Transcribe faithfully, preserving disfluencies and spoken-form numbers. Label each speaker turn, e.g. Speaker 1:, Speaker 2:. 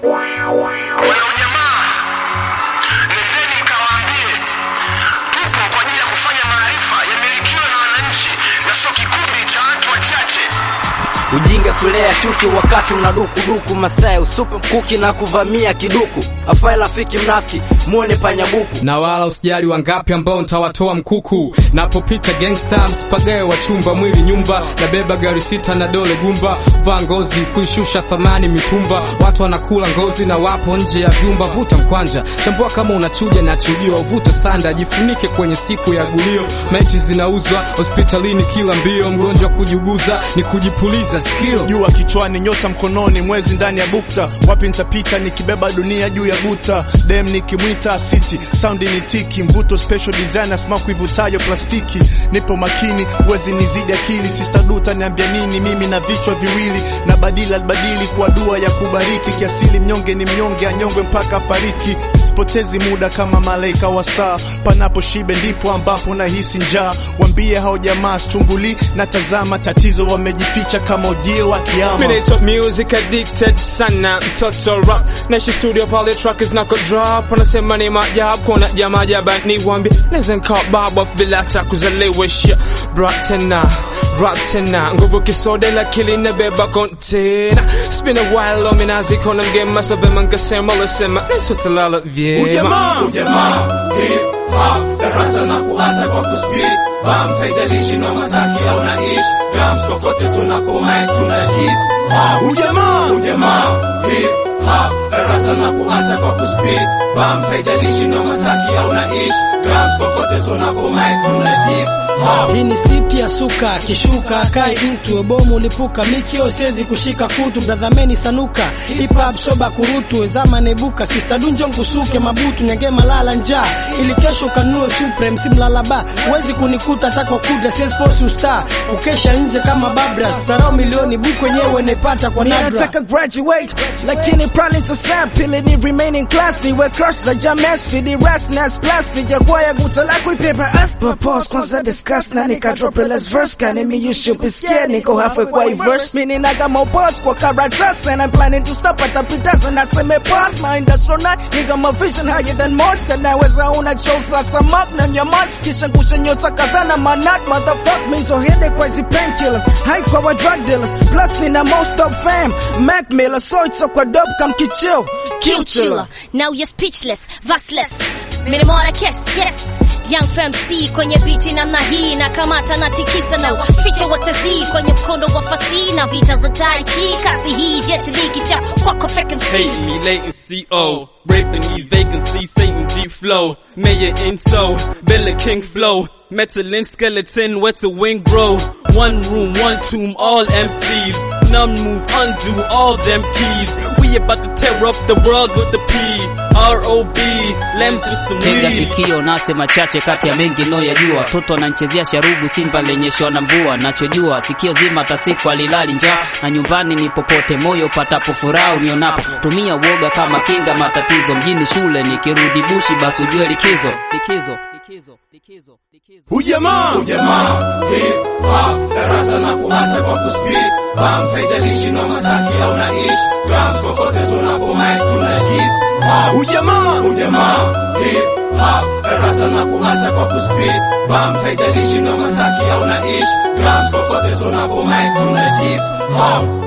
Speaker 1: Wanajamaa, nendeni mkawaambie tupo kwa ajili ya kufanya maarifa yamilikiwe na wananchi na sio kikundi cha watu wachache.
Speaker 2: Ujinga kulea chuki wakati unaduku duku masaya ustupe mkuki na kuvamia kiduku afai rafiki mnafiki muone panyabuku
Speaker 3: na wala usijali wangapi ambao nitawatoa mkuku napopita gangster msipagae wa chumba mwili nyumba na beba gari sita na dole gumba vaa ngozi kuishusha thamani mitumba watu wanakula ngozi na wapo nje ya vyumba vuta mkwanja chambua kama unachuja na chujio vuta sanda jifunike kwenye siku ya gulio maiti zinauzwa hospitalini kila mbio mgonjwa kujiuguza ni kujipuliza skill
Speaker 4: jua kichwani nyota mkononi mwezi ndani ya bukta wapi nitapita nikibeba dunia juu ya guta dem nikimwita city sound ni tiki mvuto special designer smoke ivutayo plastiki nipo makini uwezi nizidi akili sister duta niambia nini mimi na vichwa viwili na badila badili kwa dua ya kubariki kiasili mnyonge ni mnyonge anyongwe mpaka fariki sipotezi muda kama malaika wa saa panapo shibe ndipo ambapo nahisi njaa waambie hao jamaa chunguli na tazama tatizo wamejificha kama ujio wa kiyama
Speaker 5: mimi top music addicted sana mtoto rap Nation studio pale track is not a drop wanasema ni majab kuna jamaa jabani waambie listen call baba bila takuzalewa shit brought tena rock tena nguvu kisode la kili na beba container it's been a while on minazi kona game myself mangasema lesema nisotalala vyema
Speaker 1: ujamaa ujamaa hip hop darasa na kuanza kwa kuspeed bam saidalishi na masaki au naishi grams kokote tunapomai tunahisi ujamaa ujamaa hip hop darasa na kuanza kwa kuspeed bam saidalishi na masaki au naishi grams kokote tunapomai tunahisi
Speaker 6: hii ni city ya suka kishuka kai mtu bomu lipuka mikio siwezi kushika kutu bradhameni sanuka hip hop soba kurutu zama nebuka sister dunjo kusuke mabutu nyenge malala njaa ili kesho kanunue supreme simlalaba uwezi kunikuta tako kudra sales force star ukesha nje kama babra sarau milioni buku wenyewe naipata kwa nadra
Speaker 7: nataka graduate lakini probably to sample ni remaining class ni we crush the james for the rest nas plus ni jagwa ya guta la kuipepa up pause kwanza discuss na nika drop a less verse can me you should be scared niko halfway kwa verse mini naga mo pause kwa characters and I'm planning to stop at a pitas and I say me pass my industrial night nigga my vision higher than most that now as I own a chose last some up na your mind kisha kusha nyota kadhaa na manat motherfuck means so headache kwa zi painkillers high kwa drug dealers plus nina most of fam Mac Miller so it's so kwa dope come kichill
Speaker 8: kill chiller now you're speechless vastless minimora kiss yes Young Fam C kwenye biti namna hii na kamata na tikisa na ficha wote zi kwenye mkondo wa fasi na vita za tai chi kasi hii jet liki cha kwako fake M C
Speaker 9: hate me latency oh raping these vacancies Satan deep flow mayor in so Bella King flow metal skeleton where to wing grow one room one tomb all M Cs none move undo all them keys we about to tear up the world with the P R O B lems with some weed
Speaker 10: tega sikio nasema chache kati ya mengi no yajua toto anachezea sharubu simba lenyeshwa na mvua nachojua sikio zima tasiku alilali njaa na nyumbani ni popote moyo patapo furaha unionapo tumia uoga kama kinga matatizo mjini shule nikirudi bushi basi ujue likizo likizo likizo likizo likizo
Speaker 1: ujamaa ujamaa hip hop darasa na kuanza kwa kuspeed bam saidalishi na masaki au naishi grams kokote tunapomai tunahisi ujamaa ujamaa hip hop darasa na kuanza kwa kuspeed bam saidalishi na masaki au naishi grams kokote tunapomai tunahisi